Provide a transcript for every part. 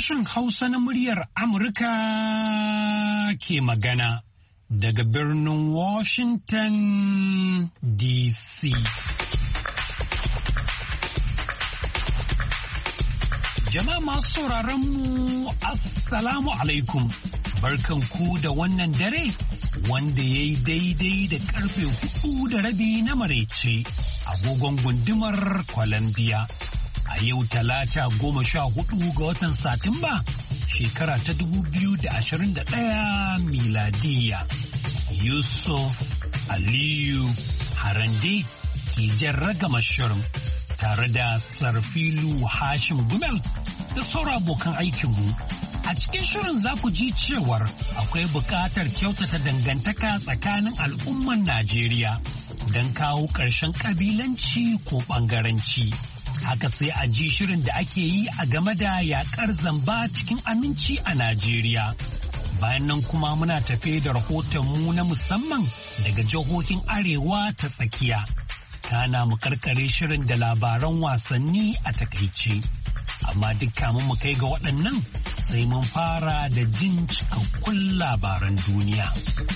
Sashen Hausa na muryar Amurka ke magana daga birnin Washington DC. Jama'a masu sauraron mu Assalamu alaikum. Barkan ku da wannan dare wanda ya yi daidai da karfe 4:30 na maraice agogon gundumar Columbia. A yau Talata 14 ga watan Satumba shekara ta 2021 miladiya. Yusuf Aliyu Harande ke jan ragama shirin tare da Sarfilu Hashim Gumel da sauran abokan aikinmu. A cikin shirin za ku ji cewar akwai buƙatar kyautata dangantaka tsakanin al'umman Najeriya don kawo ƙarshen ƙabilanci ko ɓangaranci. Haka sai a ji shirin da ake yi a game da yaƙar zamba cikin aminci a Najeriya. Bayan nan kuma muna tafe da rahotonmu na musamman daga jihohin Arewa ta tsakiya. Kana mu karkare shirin da labaran wasanni a takaice. Amma duk kamun mu kai ga waɗannan sai mun fara da jin cikakkun labaran duniya.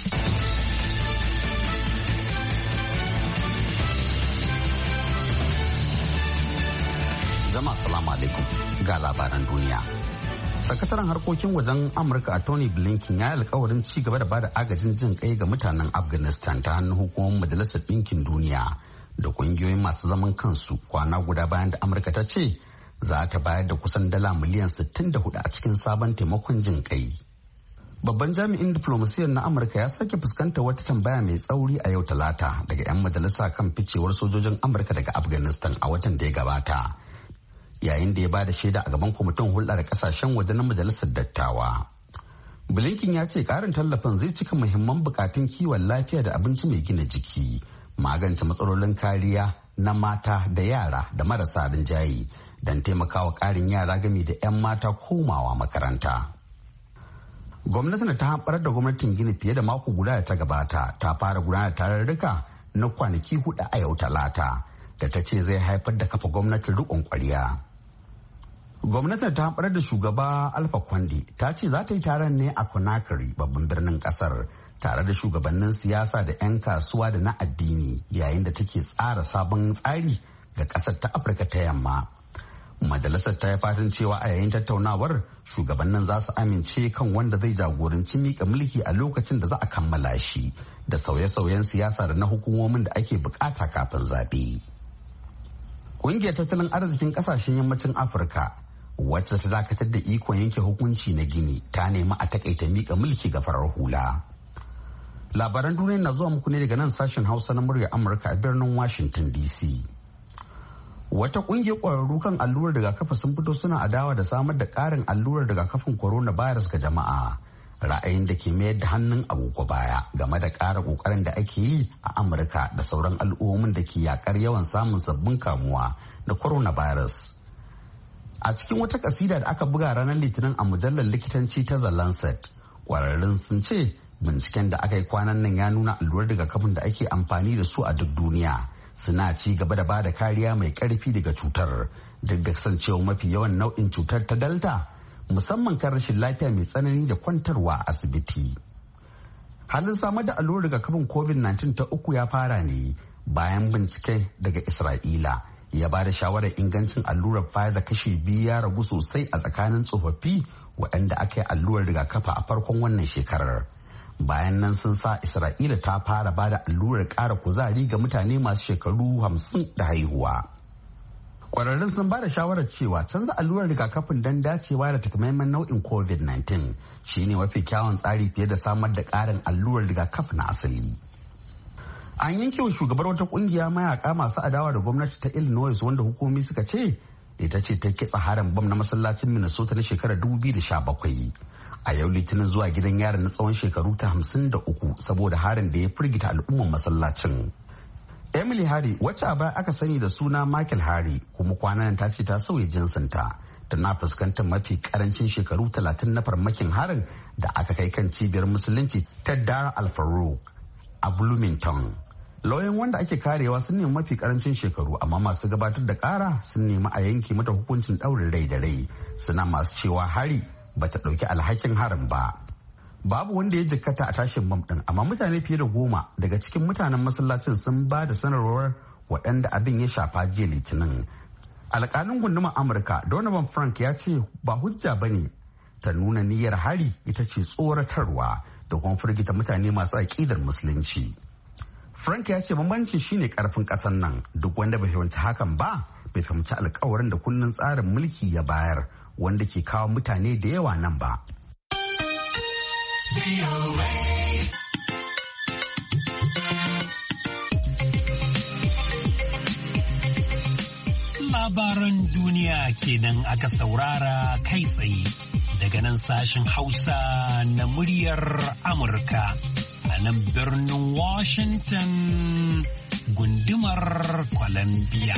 Jama'a salamu alaikum ga labaran duniya. Sakataren harkokin wajen Amurka a Tony Blinken ya yi alkawarin ci gaba da bada agajin jin kai ga mutanen Afghanistan ta hannun hukumar Majalisar Ɗinkin Duniya da kungiyoyin masu zaman kansu kwana guda bayan da Amurka ta ce za ta bayar da kusan dala miliyan 64 a cikin sabon taimakon jin kai. Babban jami'in diplomasiyyar na Amurka ya sake fuskantar wata tambaya mai tsauri a yau Talata daga 'yan majalisa kan ficewar sojojin Amurka daga Afghanistan a watan da ya gabata. Yayin da ya ba da shaida a gaban kwamitin hulɗar kasashen waje na majalisar dattawa. Blinken ya ce ƙarin tallafin zai cika muhimman bukatun kiwon lafiya da abinci mai gina jiki, magance matsalolin kariya na mata da yara da marasa rinjaye don taimakawa ƙarin yara gami da 'yan mata komawa makaranta. Gwamnatin ta haɓar da gwamnatin Gini fiye da mako guda da ta gabata ta fara gudanar tarurruka na kwanaki 4 a yau Talata da ta ce zai haifar da kafa gwamnatin riƙon ƙwarya. Gwamnatin ta haɓar da shugaba Alpha Conde ta ce za ta yi taron ne a Conakry babban birnin ƙasar tare da shugabannin siyasa da 'yan kasuwa da na addini yayin da take tsara sabon tsari ga ƙasar ta Afirka ta Yamma. Majalisar ta yi fatan cewa a yayin tattaunawar shugabannin za su amince kan wanda zai jagoranci miƙa mulki a lokacin da za a kammala shi da sauye-sauyen siyasa da na hukumomin da ake bukata kafin zaɓe. Ƙungiyar tattalin arzikin ƙasashen yammacin Afirka wacce ta dakatar da ikon yanke hukunci na Gini ta nemi a takaita miƙa mulki ga farar hula. Labaran duniya na zuwa muku ne daga nan sashen Hausa na muryar Amurka a birnin Washington DC. Wata ƙungiyar ƙwararru kan allurar rigakafi sun fito suna adawa da samar da ƙarin allurar rigakafin coronavirus ga jama'a. Ra'ayin da ke mayar da hannun agogo baya game da ƙara ƙoƙarin da ake yi a Amurka da sauran al'ummomin da ke yakar yawan samun sabbin kamuwa da coronavirus. A cikin wata kasida da aka buga ranar Litinin a mujallar likitanci ta The Lancet, ƙwararrun sun ce binciken da aka yi kwanan nan ya nuna allurar rigakafin da ake amfani da su a duk duniya suna ci gaba da bada kariya mai ƙarfi daga cutar duk da kasancewa mafi yawan nau'in cutar ta Delta musamman kan rashin lafiya mai tsanani da kwantarwa a asibiti. Halin samar da allurar rigakafin COVID-19 ta uku ya fara ne bayan bincike daga Isra'ila ya ba da shawarar ingancin allurar Pfizer kashi 2 ya ragu sosai a tsakanin tsofaffi waɗanda aka yi allurar rigakafa a farkon wannan shekarar. Bayan nan sun sa Isra'ila ta fara ba da allurar ƙara kuzari ga mutane masu shekaru 50 da haihuwa. Kwararrun sun ba da shawarar cewa canza allurar rigakafin don dacewa da takamaiman nau'in COVID-19 shine mafi kyawun tsari fiye da samar da ƙarin allurar rigakafi na asali. An yanke wa shugabar wata kungiya mayaka masu adawa da gwamnati ta Illinois wanda hukumomi suka ce ita ce ta kitsa harin bam na masallacin Minnesota na shekarar 2017. A yau Litinin zuwa gidan yari na tsawon shekaru ta 53 saboda harin da ya firgita al'umman masallacin. Emily Harry wacce a baya aka sani da suna Michael Harry kuma kwanan ta ce ta sauya jinsinta tana fuskantar mafi karancin shekaru 30 na farmakin harin da aka kai kan cibiyar musulunci ta Dar al-Farouk a Bloomington. Lauyan wanda ake karewa sun nemi mafi karancin shekaru, amma masu gabatar da kara sun nemi a yanke mata hukuncin ɗaurin rai da rai, suna masu cewa hari bata ɗauki alhakin harin ba. Babu wanda ya jikkata a tashin bam ɗin, amma mutane fiye da 10 daga cikin mutanen masallacin sun ba da sanarwar waɗanda abin ya shafa jiya Litinin. Alƙalin gundumar Amurka Donovan Frank ya ce ba hujja bane ta nuna niyyar hari, ita ce tsoratarwa da kuma firgita mutane masu aƙidar musulunci. Frank ya ce bambanci shine karfin ƙasar nan, duk wanda bai fahimci hakan ba bai fahimci alkawarin da kundin tsarin mulki ya bayar wanda ke kawo mutane da yawa nan ba. Labaran duniya kenan aka saurara kai tsaye daga nan sashen Hausa na muryar Amurka a nan birnin Washington gundumar Columbia.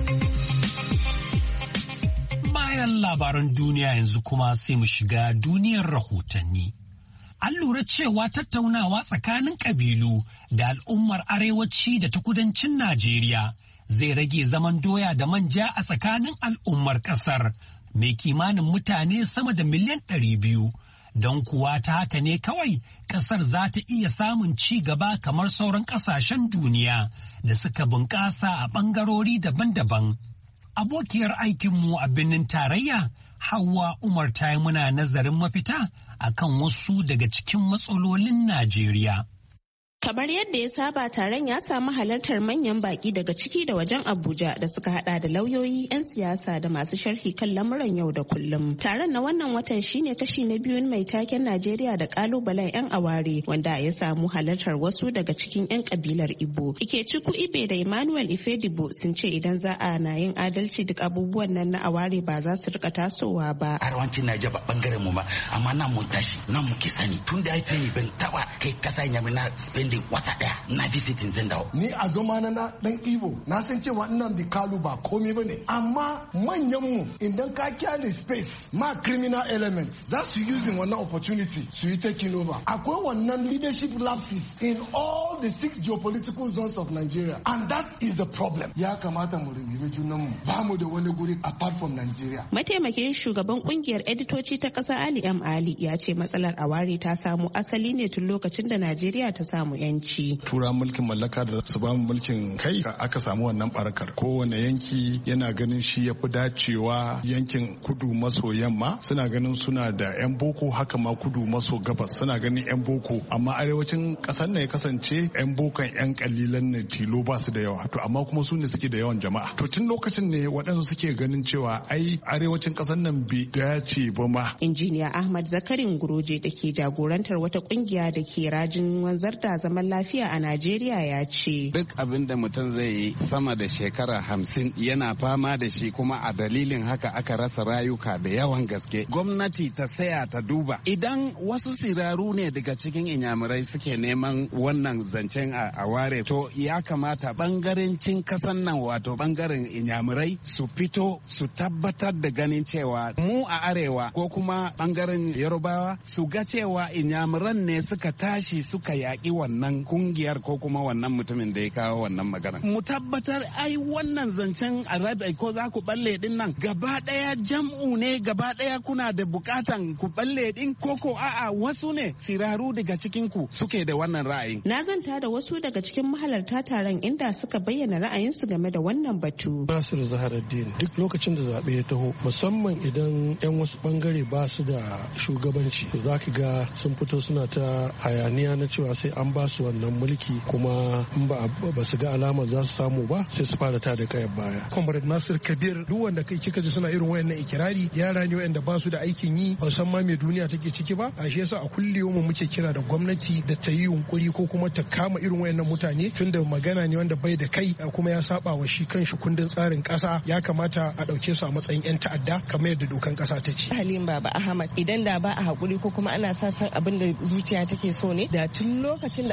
Bayan labaran duniya yanzu kuma sai mu shiga duniyar rahotanni. An lura cewa tattaunawa tsakanin ƙabilu da al'ummar arewaci da ta kudancin Najeriya zai rage zaman doya da manja a tsakanin al'ummar ƙasar mai kimanin mutane sama da miliyan 200. Don kuwa ta haka ne kawai ƙasar za ta iya samun ci gaba kamar sauran ƙasashen duniya da suka bunƙasa a ɓangarori daban-daban. Abokiyar aikinmu a birnin tarayya Hauwa Umar ta yi muna nazarin mafita akan wasu daga cikin matsalolin Najeriya. Kamar yadda ya saba, taron ya samu halartar manyan baki daga ciki da wajen Abuja da suka hada da lauyoyi, 'yan siyasa da masu sharhi kan lamuran yau da kullum. Taron na wannan watan shine kashi na biyun mai taken Najeriya da kalubalen 'yan aware, wanda ya samu halartar wasu daga cikin 'yan kabilar Igbo. Ikechukwu Ibe da Emmanuel Ifedibo sun ce idan za a na yin adalci duk abubuwan nan na aware ba za su rika tasowa ba. Arwancin Najeriya ba bangaren mu ma, amma nan mun tashi, nan muke sani. Tun da haife ni ban taba kai kasa nyami na wata daya na visiting zan dawo. Ni a zama na dan Igbo na san cewa Nnamdi Kanu ba komai bane, amma manyan mu idan ka kyale space ma criminal elements za su using wannan opportunity su yi taking over. Akwai wannan leadership lapses in all the 6 geopolitical zones of Nigeria, and that is the problem. Ya kamata mu rungumi junan mu, ba mu da wani guri apart from Nigeria. Mataimakin shugaban kungiyar editoci ta kasa Ali M. Ali ya ce matsalar aware ta samu asali ne tun lokacin da Najeriya ta samu yanci. Tura mulkin mallaka da su ba mu mulkin kai aka samu wannan barakar. Kowane yanki yana ganin shi ya fi dacewa. Yankin kudu maso yamma suna ganin suna da 'yan boko, haka ma kudu maso gabas suna ganin 'yan boko, amma arewacin kasar ne ya kasance 'yan bokon 'yan kalilan ne tilo ba su da yawa. To amma kuma su ne suke da yawan jama'a. To tun lokacin ne waɗansu suke ganin cewa ai arewacin kasar nan bai dace ba ma. Injiniya Ahmad Zakarin Guroje da ke jagorantar wata kungiya da ke rajin wanzar da zaman lafiya a Najeriya ya ce. Duk abin da mutum zai yi sama da shekara 50 yana fama da shi, kuma a dalilin haka aka rasa rayuka da yawan gaske. Gwamnati ta saya ta duba. Idan wasu siraru ne daga cikin inyamurai suke neman wannan zancen a ware, to ya kamata bangarancin kasan nan, wato bangaren inyamurai su fito su tabbatar da ganin cewa mu a arewa ko kuma bangaren Yorubawa su ga cewa inyamuran ne suka tashi suka yaƙi wannan kungiyar ko kuma wannan mutumin da ya kawo wannan magana. Mu tabbatar ai wannan zancen arabi ko za ku balle din nan gaba daya jam'u ne, gaba daya kuna da bukatan ku balle din, koko a'a wasu ne siraru daga cikin ku suke da wannan ra'ayin. Na zanta da wasu daga cikin mahalarta taron inda suka bayyana ra'ayinsu game da wannan batu. Nasiru Zaharaddin, duk lokacin da zaɓe ya taho, musamman idan 'yan wasu bangare ba su da shugabanci, za ka ga sun fito suna ta hayaniya na cewa sai an ba su wannan mulki, kuma in ba su ga alama za su samu ba sai su fara ta da kayan baya. Comrade Nasir Kabir, duk wanda kai kika ji suna irin wayannan ikirari, yara ne wayanda ba su da aikin yi, ba san ma me duniya take ciki ba. A shi yasa a kullum muke kira da gwamnati da ta yi yunkuri ko kuma ta kama irin wayannan mutane, tunda magana ne wanda bai da kai kuma ya saba wa shi kanshi kundin tsarin kasa. Ya kamata a dauke su a matsayin 'yan ta'adda kamar yadda dokan kasa ta ce. Halim Baba Ahmad, idan da ba a hakuri ko kuma ana sa san abin da zuciya take so ne, da tun lokacin da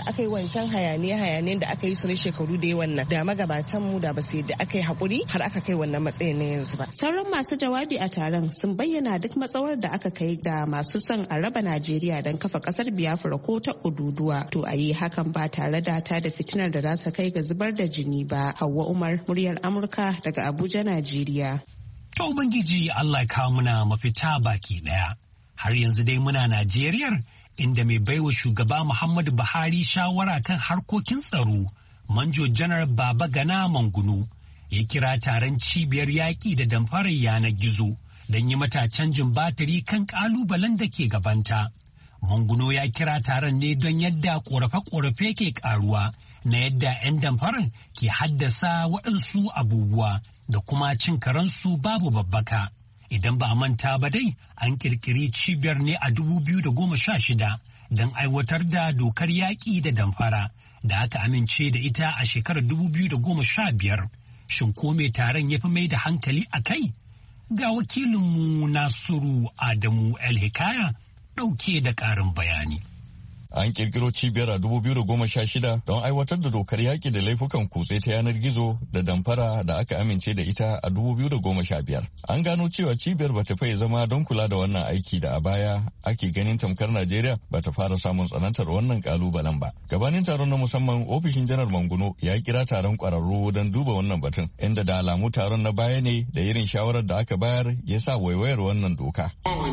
aka yi wancan hayaniyan da aka yi su ne shekaru da yawan nan da magabatan mu da ba su yadda aka yi hakuri har aka kai wannan matsayin na yanzu ba. Sauran masu jawabi a taron sun bayyana duk matsawar da aka kai da masu son a raba Najeriya don kafa kasar Biafra ko ta Ududuwa to a yi hakan ba tare da ta da fitinar da za ta kai ga zubar da jini ba. Hauwa Umar, muryar Amurka daga Abuja, Najeriya. To Ubangiji Allah ya kawo muna mafita baki daya. Har yanzu dai muna Najeriyar inda mai baiwa shugaba Muhammadu Buhari shawara kan harkokin tsaro, Manjo Janar Baba Gana Mangunu, ya kira taron cibiyar yaƙi da damfarar yanar gizo don yi mata canjin batiri kan ƙalubalen da ke gabanta. Manguno ya kira taron ne don yadda ƙorafe-ƙorafe ke ƙaruwa na yadda 'yan damfarar ke haddasa waɗansu abubuwa da kuma cin karansu babu babbaka. Idan ba a manta ba dai an ƙirƙiri cibiyar ne a 2016 don aiwatar da dokar yaƙi da damfara da aka amince da ita a shekarar 2015. Shin ko me taron ya fi mai da hankali a kai? Ga wakilinmu Nasiru Adamu El Hikaya ɗauke da ƙarin bayani. An kirkiro cibiyar a 2016 don aiwatar da dokar yaƙi da laifukan kutse ta yanar gizo da damfara da aka amince da ita a 2015. An gano cewa cibiyar bata faye zama don kula da wannan aiki da a baya ake ganin tamkar Najeriya bata fara samun tsanantar wannan kalubalen ba. Gabanin taron na musamman ofishin janar Manguno ya kira taron kwararru don duba wannan batun inda da alamu taron na baya ne da irin shawarar da aka bayar ya sa waiwayar wannan doka.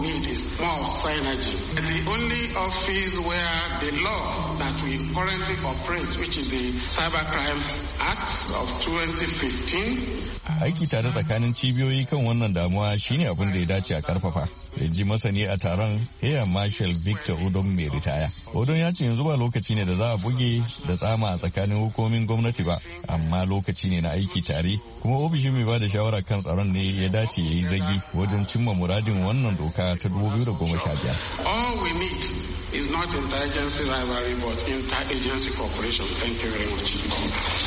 The law that we currently operate, which is the Cybercrime Act of 2015. Aiki tare tsakanin cibiyoyi kan wannan damuwa shine abin da ya dace a karfafa. Ya ji masani a taron Air Marshal Victor Odom mai ritaya. Odom ya ce yanzu ba lokaci ne da za a buge da tsama a tsakanin hukumomin gwamnati ba, amma lokaci ne na aiki tare. Kuma ofishin mai ba da shawara kan tsaron ne ya dace ya yi zagi wajen cimma muradin wannan doka ta 2015. All we need is not interagency rivalry but interagency cooperation. Thank you very much.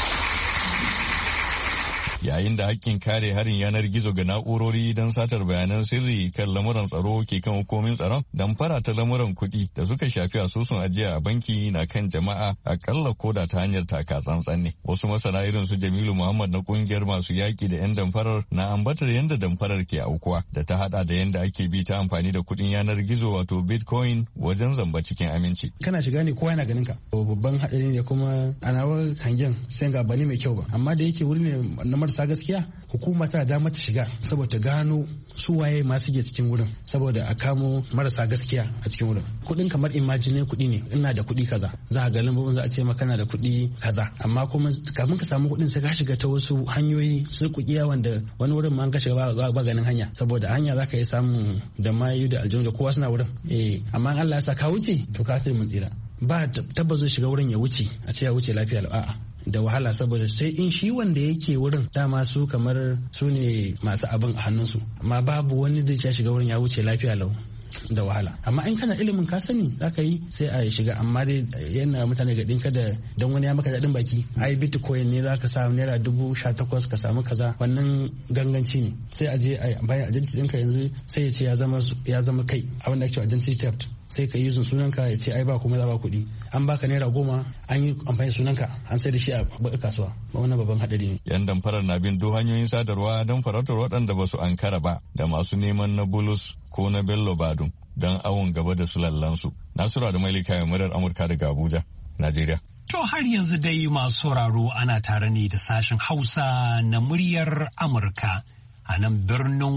Yayin da hakkin kare harin yanar gizo ga na'urori don satar bayanan sirri kan lamuran tsaro ke kan hukumomin tsaron, damfara ta lamuran kuɗi da suka shafi asusun ajiya a banki na kan jama'a akalla koda ta hanyar taka tsantsan ne. Wasu masana irin su Jamilu Muhammad na kungiyar masu yaƙi da 'yan damfarar na ambatar yadda damfarar ke aukuwa da ta hada da yadda ake bi ta amfani da kuɗin yanar gizo wato Bitcoin wajen zamba cikin aminci. Kana shiga ne kowa yana ganin ka. Babban haɗari ne kuma a nawar hangen sai ga bani mai kyau ba. Amma da yake wuri ne na marasa gaskiya, hukuma tana damar ta shiga saboda ta gano su waye masu ke cikin wurin saboda a kamo marasa gaskiya a cikin wurin. Kuɗin kamar imagine kuɗi ne, ina da kuɗi kaza, za a ga lambobin za a ce maka na da kuɗi kaza, amma kuma kafin ka samu kuɗin sai ka shiga ta wasu hanyoyi su kuɗiya wanda wani wurin ma an ka shiga ba ganin hanya saboda hanya za ka yi samun da mayu da aljanu da kowa suna wurin. Amma Allah ya sa ka wuce to ka sai mun tsira. Ba tabbas zai shiga wurin ya wuce a ce ya wuce lafiya a'a. Da wahala saboda sai in shi wanda yake wurin dama su kamar su ne masu abin a hannunsu, amma babu wani da ya shiga wurin ya wuce lafiya lau da wahala. Amma in kana ilimin ka sani za ka yi sai a shiga, amma dai yana mutane ga ɗinka da don wani ya maka daɗin baki ai bitcoin ne za ka samu naira 18,000 ka samu kaza, wannan ganganci ne. Sai a je a bayan identity ɗinka yanzu sai ya ce ya zama kai abin da ake cewa identity theft. Sai ka yi sunanka ya ce ai ba kuma za ba kuɗi, an baka naira 10 an yi amfani sunanka an sai da shi a kasuwa, wannan babban hadari ne. Yan damfarar na bin duk hanyoyin sadarwa don farautar waɗanda ba su ankara ba da masu neman na bulus ko na bello badun don awon gaba da su lallansu. Nasiru da Mailika ya murar Amurka daga Abuja, Najeriya. To har yanzu dai masu sauraro ana tare ne da sashen Hausa na muryar Amurka a nan birnin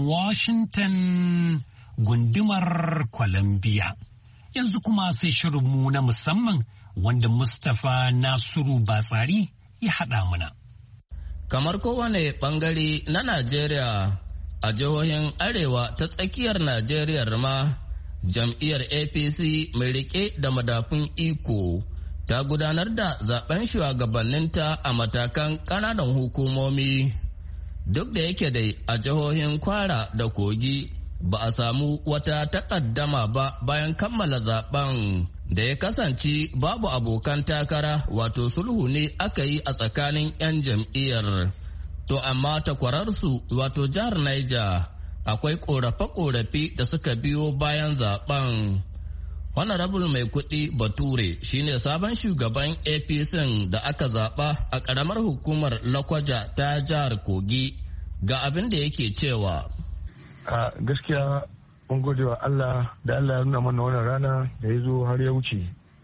Washington gundumar Columbia. Yanzu kuma sai shirinmu na musamman wanda Mustapha Nasiru Batsari ya haɗa mana. Kamar kowane ɓangare na Najeriya, a jihohin Arewa ta tsakiyar Najeriya ma, jam'iyyar APC mai riƙe da madafun iko ta gudanar da zaben shugabanninta a matakan ƙananan hukumomi. Duk da yake dai a jihohin Kwara da Kogi ba a samu wata takaddama ba bayan kammala zaben da ya kasance babu abokan takara, wato sulhu ne aka yi a tsakanin 'yan jam'iyyar. To amma takwararsu wato jihar Niger akwai korafe-korafe da suka biyo bayan zaben. Honorable mai kuɗi Bature shine sabon shugaban APC da aka zaɓa a ƙaramar hukumar Lakwaja ta jihar Kogi ga abin da yake cewa. A gaskiya mun gode wa Allah da Allah ya nuna mana wannan rana da ya zo har ya wuce.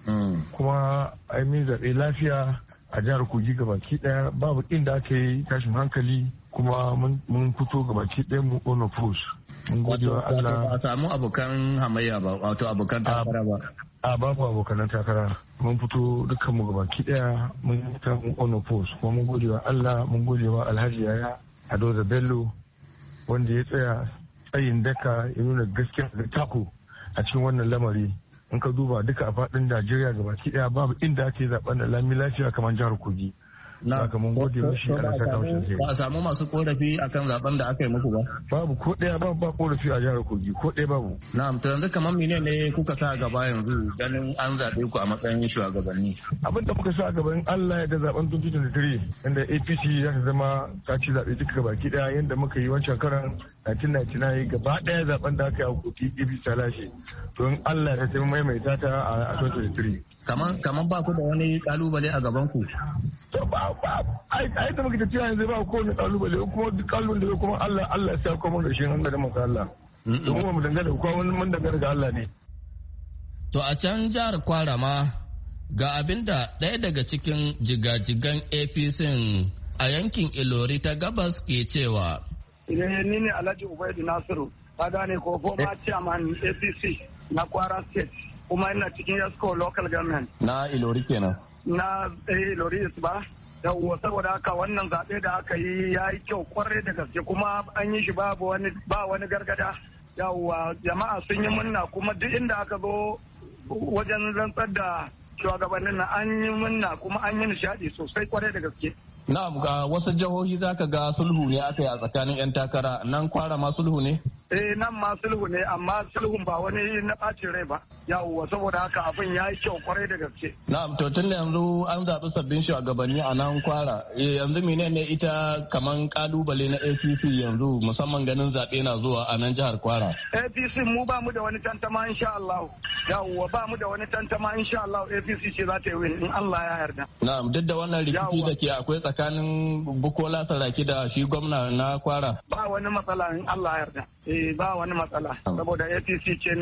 Kuma ai min zaɓe lafiya a jihar Kogi gabaki ɗaya babu inda aka yi tashin hankali kuma mun fito gabaki ɗaya mu ono force. Mun gode wa Allah. Ba a samu abokan hamayya ba, wato abokan takara ba. A babu abokan takara. Mun fito dukkan mu gabaki ɗaya mun ta mu ono force kuma mun gode wa Allah, mun gode wa Alhaji Yaya Adoza Bello wanda ya tsaya tsayin daka ya nuna gaskiya da tako a cikin wannan lamari. In ka duba duka a faɗin Najeriya gabaki ɗaya babu inda ake zaɓen da lami lafiya kamar jihar Kogi. Saka mun gode mishi ana saka mishi. Ba a samu masu korafi akan zaben da aka yi muku ba? Babu ko ɗaya ba korafi a jihar Kogi ko ɗaya babu. Na'am, to yanzu kamar mene ne kuka sa gaba yanzu ganin an zaɓe ku a matsayin shugabanni? Abin da muka sa gaban Allah ya da zaben 2023 inda APC za ta zama ta ci zaɓe duka gabaki ɗaya yadda muka yi wancan karan 1999 gaba ɗaya zaben da aka yi a Kogi APC ta lashe. To in Allah ya tafi maimaita ta a 2023. Kaman ba ku da wani kalubale a gaban ku? To ba ai da muke tafiya yanzu ba ko wani kalubale kuma duk kalubale da kuma Allah ya kuma da shi nan da maka Allah. Don mu dangane da kuma mun dangane da Allah ne. To a can jihar Kwara ma ga abinda ɗaya daga cikin jigajigan APC a yankin Ilori ta gabas ke cewa. Ni ne Alhaji Ubaidu Nasiru, ka gane ko former chairman APC na Kwara State. Kuma ina cikin Yasko local government. Na Ilori kenan. Na Ilori ba. Yawwa saboda haka wannan zaɓe da aka yi ya yi kyau kwarai da gaske kuma an yi shi ba wani gargada. Yawwa jama'a sun yi munna kuma duk inda aka zo wajen rantsar da shugabannin na an yi munna kuma an yi nishaɗi sosai kwarai da gaske. Na'am, ga wasu jihohi zaka ga sulhu ne aka yi a tsakanin 'yan takara, nan Kwara ma sulhu ne? Nan ma sulhu ne amma sulhun ba wani na ɓacin rai ba. Yawwa saboda haka abin ya yi kyau kwarai da gaske. Na'am, to tun da yanzu an zaɓi sabbin shugabanni a nan Kwara, yanzu menene ita kaman kalubale na APC yanzu musamman ganin zaɓe na zuwa a nan jihar Kwara? APC mu ba mu da wani tantama insha Allah. Yawwa ba mu da wani tantama insha Allah APC ce za ta yi win in Allah ya yarda. Na'am, duk da wannan rikici da ke akwai tsakanin Bukola Saraki da shi gwamna na Kwara. Ba wani matsala in Allah ya yarda. Ba wani matsala saboda APC ce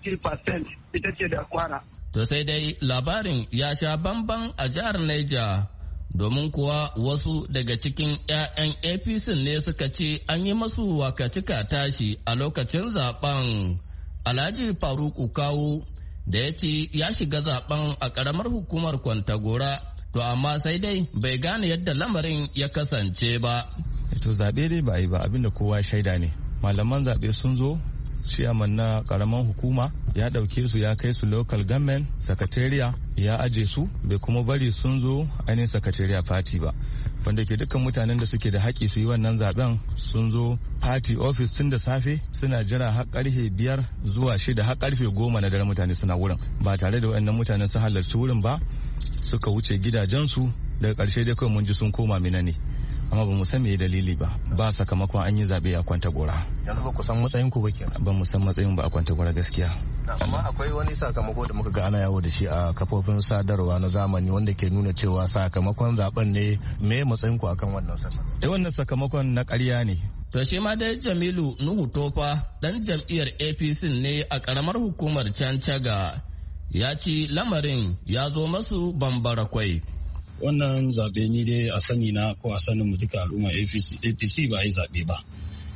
90% ita ce da Kwara. To sai dai labarin ya sha bamban a jihar Niger domin kuwa wasu daga cikin 'ya'yan APC ne suka ce an yi masu wakatika tashi a lokacin zaben. Alhaji Faruku Kawu da ya ce ya shiga zaben a ƙaramar hukumar Kwantagora to amma sai dai bai gane yadda lamarin ya kasance ba. To zaɓe dai ba yi ba abinda kowa shaida ne. Malaman zaɓe sun zo ciyaman na ƙaramin hukuma ya ɗauke su ya kai su local government secretariat ya aje su bai kuma bari sun zo ainihin secretariat party ba wanda ke dukkan mutanen da suke da haƙƙi su yi wannan zaben sun zo party office tun da safe suna jira har karfe 5 zuwa 6 har karfe 10 na dare mutane suna wurin ba tare da waɗannan mutanen sun halarci wurin ba suka wuce gidajensu daga ƙarshe dai kawai mun ji sun koma Mina ne. Amma ba mu san me dalili ba sakamakon an yi zaɓe a Kwantagora. Yanzu ba ku san matsayin ku ba kenan. Ba mu san matsayin ba a Kwantagora gaskiya. Amma akwai wani sakamako da muka ga ana yawo da shi a kafofin sadarwa na zamani wanda ke nuna cewa sakamakon zaben ne me matsayin ku akan wannan sakamakon. Wannan sakamakon na ƙarya ne. To shi ma dai Jamilu Nuhu Tofa dan jam'iyyar APC ne a ƙaramar hukumar Cancaga ya ci lamarin ya zo masu bambara kwai. Wannan zaɓe ni dai a sani na ko a sanin mu duka al'umma APC ba a yi zaɓe ba.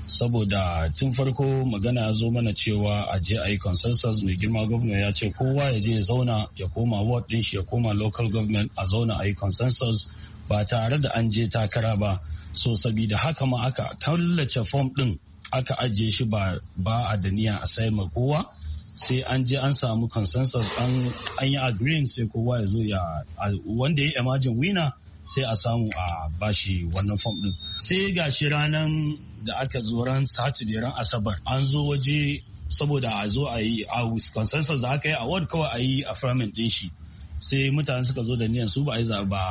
Saboda tun farko magana ya zo mana cewa a je a yi consensus mai girma gwamna ya ce kowa ya je ya zauna ya koma ward ɗin shi ya koma local government a zauna a yi consensus ba tare da an je takara ba. So sabida haka ma aka tallace form ɗin aka ajiye shi ba a da niyya a sai ma kowa. Sai an je an samu consensus an yi agreeing sai kowa ya zo wanda ya imagine winner sai a samu a bashi wannan form din. Sai gashi ranar da aka zo ran Saturday ran Asabar an zo waje saboda a zo a yi a consensus da aka yi award kawai a yi affirming din shi. Sai mutane suka zo da niyan su ba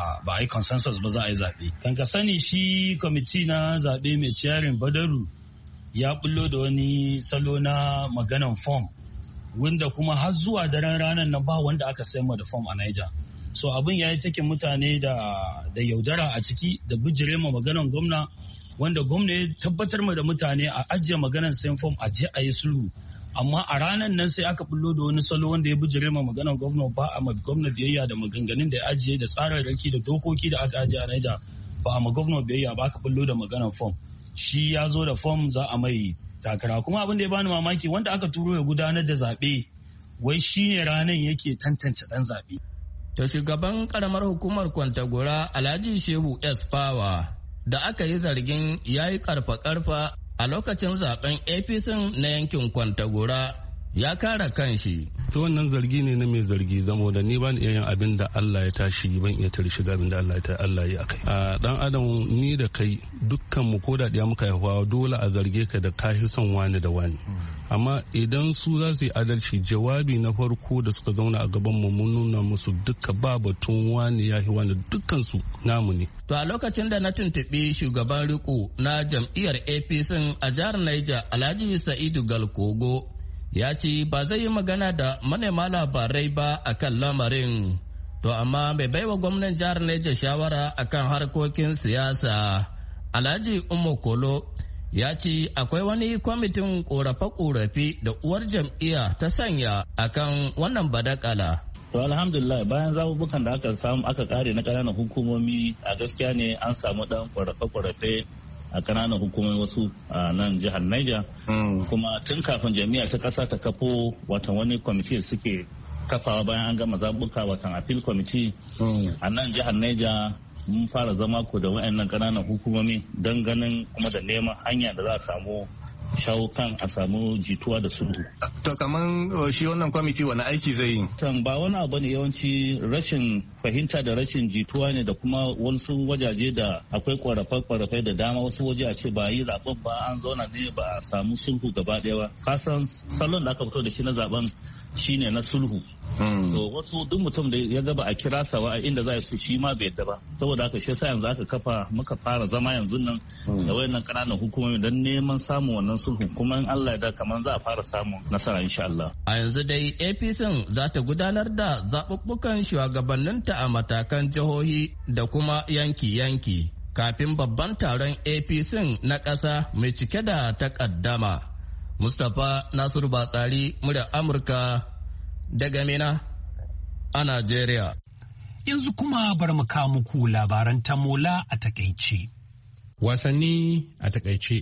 a yi consensus ba za a yi zaɓe. Kan ka sani shi kwamiti na zaɓe mai ciyarin Badaru ya bullo da wani salo na maganan form wanda kuma har zuwa daren ranar nan ba wanda aka sayar da fom a Niger. So abin ya yi cikin mutane da yaudara a ciki da bijire ma maganar gwamna, wanda gwamna ya tabbatar ma da mutane a ajiye maganar sayan fom a je a yi sulhu. Amma a ranar nan sai aka bullo da wani salo wanda ya bijire ma maganar gwamna, ba a ma gwamna biyayya da maganganun da ya ajiye da tsararraki da dokoki da aka ajiye a Niger, ba a ma gwamna biyayya ba, aka bullo da maganar fom. Shi ya zo da fom za a mai takara. Kuma abin da ya bani mamaki, wanda aka turo ya gudanar da zaɓe wai shi ne ranar yake tantance ɗan zaɓe. To shugaban karamar hukumar Kwantagora Alhaji Shehu S. Fawa da aka yi zargin ya yi karfa-karfa a lokacin zaben APC na yankin Kwantagora ya kara kanshi. To wannan zargi ne na mai zargi, zamo da ni ban iya yin abin da Allah ya tashi, ban iya tare shiga abin da Allah ya akai. A dan adam ni da kai dukkan mu ko da muka haihuwa dole a zarge ka da kashi son wani da wani. Amma idan su za su yi adalci, jawabi na farko da suka zauna a gaban mu mun nuna musu duka ba batun wani ya yi wani, dukkan su namu ne. To a lokacin da na tuntuɓi shugaban riko na jam'iyyar APC a jihar Niger Alhaji Sa'idu Galkogo ya ce ba zai yi magana da manema labarai ba akan lamarin. To amma mai baiwa gwamnan jihar Niger shawara akan harkokin siyasa Alhaji Umar Kolo ya ce akwai wani kwamitin korafe-korafe da uwar jam'iyya ta sanya akan wannan badakala. To alhamdulillah, bayan zabubukan da aka kare na ƙananan hukumomi, a gaskiya ne an samu ɗan korafe-korafe a ƙananan hukumomi wasu a nan jihar Niger. Kuma tun kafin jami'a ta ƙasa ta kafo watan wani kwamiti suke kafawa bayan an gama zabuka, watan appeal committee a nan jihar Niger, mun fara zama ko da wayannan ƙananan hukumomi don ganin kuma da neman hanya da za a samu shawo kan a samu jituwa da sulhu. To kaman shi wannan kwamiti wani aiki zai yi? Ba wani abu ne, yawanci rashin fahimta da rashin jituwa ne da kuma wasu wajaje da akwai ƙorafe-ƙorafe da dama, wasu waje a ce ba yi zaben ba, an zauna ne ba a samu sulhu gaba ɗaya ba. Kasan salon da aka fito da shi na zaben shine na sulhu. To wasu duk mutum da ya gaba a kira sawa a inda za su shi ma bai yadda ba, saboda haka shi yasa yanzu muka fara zama yanzu nan da wayannan kananan hukumomi don neman samun wannan sulhu, kuma in Allah ya da kaman za a fara samun nasara insha Allah. A yanzu dai APC za ta gudanar da zaɓuɓɓukan shugabanninta a matakan jihohi da kuma yanki-yanki kafin babban taron APC na ƙasa mai cike da takaddama. Mustapha Nasiru Batsari, muryar Amurka daga Mina a Najeriya. Yanzu kuma bar mu kawo muku labaran tamola a takaice. Wasanni a takaice.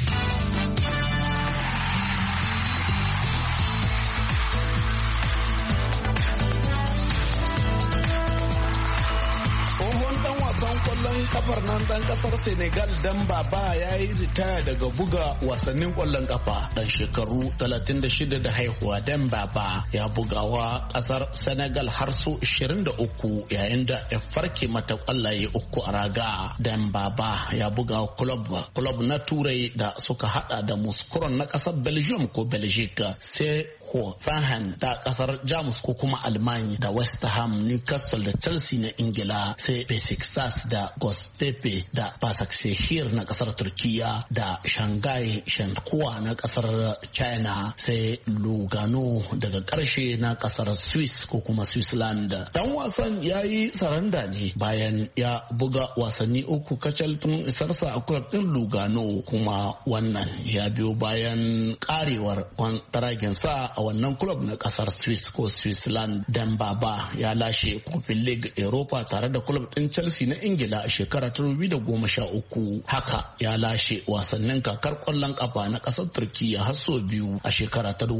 kafar nan dan kasar Senegal Demba Ba ya yi ritaya daga buga wasannin kwallon kafa. Dan shekaru 36 da haihuwa Demba Ba ya bugawa kasar Senegal har so 23 yayin da ya farke mata kwallaye 3 a raga. Demba Ba ya buga club na Turai da suka hada da Muskuron na kasar Belgium ko Belgique, sai Hoffenheim da kasar Jamus ko kuma Almanya, da West Ham, Newcastle da Chelsea na Ingila, sai Besiktas da Göztepe da Başakşehir na kasar Turkiya, da Shanghai Shenhua na kasar China, sai Lugano daga karshe na kasar Swiss ko kuma Switzerland. Dan wasan ya yi saranda ne bayan ya buga wasanni 3 kacal tun isarsa a club din Lugano, kuma wannan ya biyo bayan karewar kwantaraginsa a wannan club na kasar Swiss ko Switzerland. Demba Ba ya lashe kofin League Europa tare da club din Chelsea na Ingila a shekara ta 2013. Haka ya lashe wasannin kakar kwallon kafa na kasar Turkiya har sau biyu a shekara ta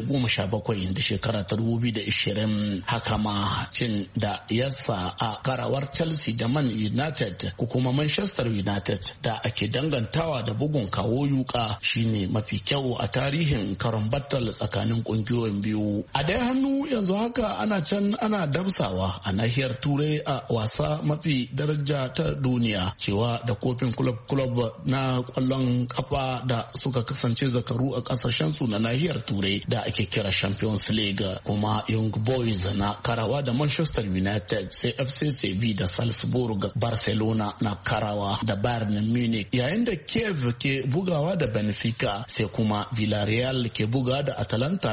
2017 da shekara ta 2020. Haka ma cin da yasa a karawar Chelsea da Man United ko kuma Manchester United da ake dangantawa da bugun kawo yuka shine mafi kyau a tarihin karon battle tsakanin kungiyoyin biyu. A dai hannu yanzu haka ana can ana damsawa a nahiyar Turai a wasa mafi daraja ta duniya, cewa da kofin club na kwallon kafa da suka kasance zakaru a kasashen su na nahiyar Turai da ake kira Champions League, kuma Young Boys na karawa da Manchester United, sai FC Sevilla da Salzburg. Barcelona na karawa da Bayern Munich, yayin da Kiev ke bugawa da Benfica, sai kuma Villarreal ke bugawa da Atalanta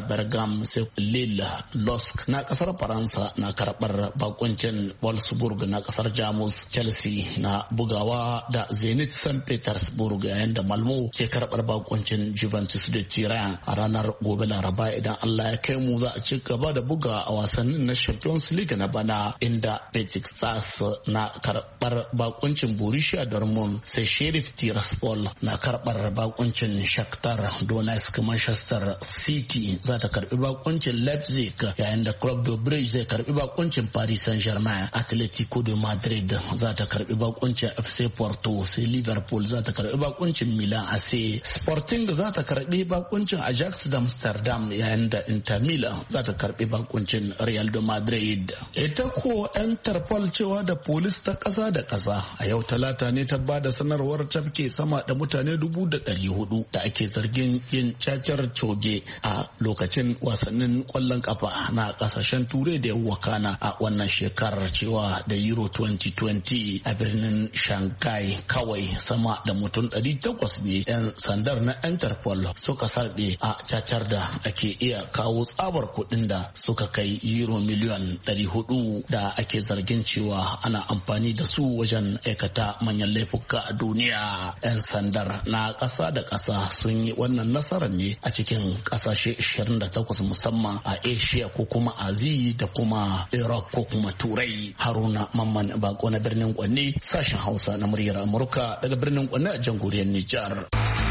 Bergam, sai Lille, Lusk na kasar Faransa na karbar bakuncin Wolfsburg na kasar Jamus, Chelsea na bugawa da Zenit St. Petersburg, yayin da Malmo ke karbar bakuncin Juventus da Turin. A ranar gobe Laraba idan Allah ya kai mu za a ci gaba da buga a wasannin na Champions League na bana, inda Besiktas na karbar bakuncin Borussia Dortmund, sai Sheriff Tiraspol na karbar bakuncin Shakhtar Donetsk. Manchester City za ta karbi bakuncin Leipzig, yayin da Club de Brugge zai karbi bakuncin Paris Saint-Germain. Atletico de Madrid za ta karbi bakuncin FC Porto, sai Liverpool za ta karbi bakuncin Milan AC. Sporting za ta karbi bakuncin Ajax da Amsterdam, yayin da Inter Milan za ta karbi bakuncin Real de Madrid. Ita ko Interpol cewa da polis ta kasa da kasa a yau Talata ne ta bada sanarwar tafke sama da mutane 400 da ake zargin yin cacar coge a lokacin wasannin kwallon kafa na kasashen turai da wakana a wannan shekarar, cewa da Euro 2020 a birnin Shanghai kawai sama da mutum 800 ne 'yan sandar na Interpol suka sarbe a cacar da ake iya kawo tsabar kuɗin da suka kai Euro miliyan 400 da ake zargin cewa ana amfani da su wajen aikata manyan laifuka a duniya. 'Yan sandar na ƙasa da ƙasa sun yi wannan nasarar ne a cikin ƙasashe 28 musamman a Asia ko kuma Aziya da kuma Europe ko kuma Turai. Haruna Mamman Bako na birnin Kwanne, sashen Hausa na muryar Amurka daga birnin Kwanne a jamhuriyar Nijar.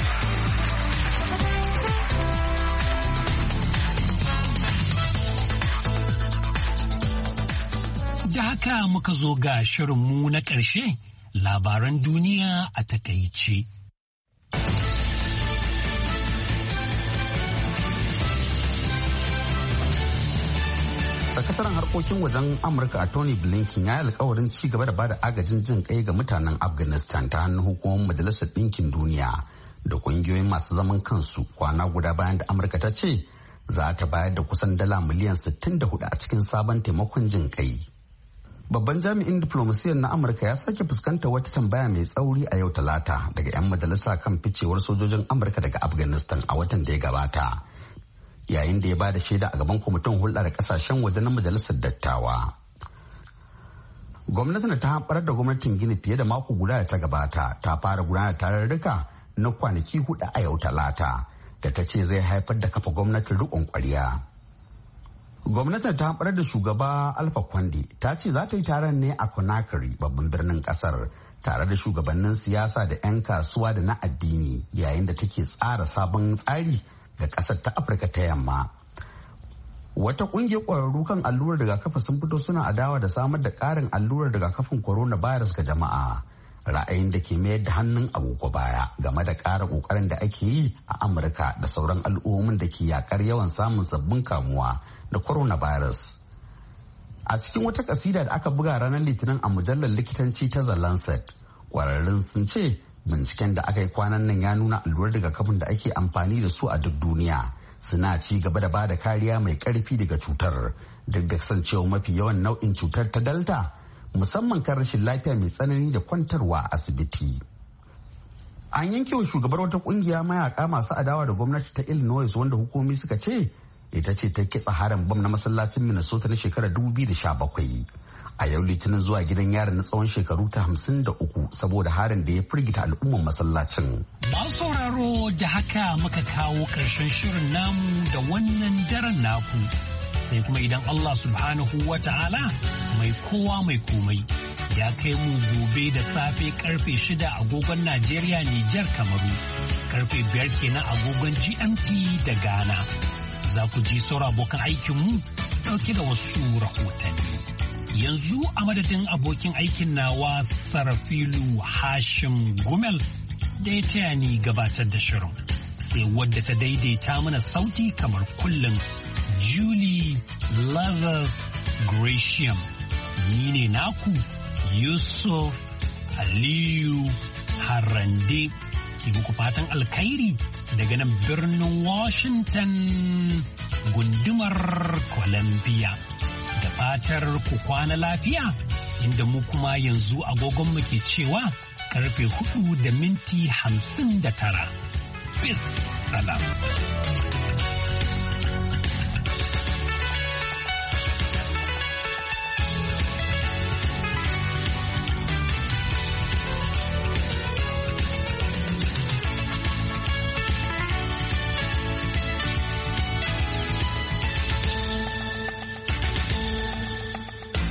Da haka muka zo ga shirinmu na ƙarshe, labaran duniya a takaice. Sakataren harkokin wajen Amurka a Tony Blinken ya yi alkawarin ci gaba da bada agajin jin kai ga mutanen Afghanistan ta hannun hukumar Majalisar Ɗinkin Duniya da ƙungiyoyin masu zaman kansu, kwana guda bayan da Amurka ta ce za ta bayar da kusan dala miliyan 64 a cikin sabon taimakon jin kai. Babban jami'in diplomasiyyar na Amurka ya sake fuskantar wata tambaya mai tsauri a yau Talata daga 'yan majalisa kan ficewar sojojin Amurka daga Afghanistan a watan da ya gabata, yayin da ya ba da shaida a gaban kwamitin hulɗa da ƙasashen waje na majalisar dattawa. Gwamnatin ta haɓar da gwamnatin Gini fiye da mako guda da ta gabata ta fara gudanar tarurruka na kwanaki 4 a yau Talata da ta ce zai haifar da kafa gwamnatin riƙon ƙwarya. Gwamnatin ta haɓar da shugaba Alpha Conde ta ce za ta yi taron ne a Conakry, babban birnin ƙasar, tare da shugabannin siyasa da 'yan kasuwa da na addini, yayin da take tsara sabon tsari ga kasar ta Afirka ta yamma. Wata kungiyar kwararru kan allurar rigakafi sun fito suna adawa da samar da karin allurar rigakafin coronavirus ga jama'a, ra'ayin da ke mayar da hannun agogo baya game da ƙara ƙoƙarin da ake yi a Amurka da sauran al'ummomin da ke yakar yawan samun sabbin kamuwa da coronavirus. A cikin wata kasida da aka buga ranar Litinin a mujallar likitanci ta The Lancet, kwararrun sun ce binciken da aka yi kwanan nan ya nuna allurar rigakafin da ake amfani da su a duk duniya suna ci gaba da bada kariya mai karfi daga cutar, duk da kasancewa mafi yawan nau'in cutar ta Delta, musamman kan rashin lafiya mai tsanani da kwantarwa a asibiti. An yanke wa shugabar wata kungiya mayaka masu adawa da gwamnati ta Illinois, wanda hukumomi suka ce ita ce ta kitsa harin bam na masallacin Minnesota na shekarar 2017. A yau Litinin zuwa gidan yari na tsawon shekaru ta 53 saboda harin da ya firgita al'umman masallacin. Masu sauraro, da haka muka kawo ƙarshen shirin namu da wannan daren naku. Sai kuma idan Allah subhanahu wa ta'ala mai kowa mai komai ya kai mu gobe da safe karfe 6 agogon Najeriya, Nijar, Kamaru, karfe 5 kenan agogon GMT da Ghana. Za ku ji sauran abokan aikinmu ɗauke da wasu rahotanni. Yanzu a madadin abokin aikin nawa Sarafilu Hashim Gumel da ya taya ni gabatar da shirin, sai wadda ta daidaita mana sauti kamar kullum Julie Lazarus Gratiam. Ni ne naku Yusuf Aliyu Harande ke muku fatan alkhairi daga nan birnin Washington gundumar Columbia. Da fatar ku kwana lafiya, inda mu kuma yanzu agogon mu ke cewa karfe 4:59. Bis salam.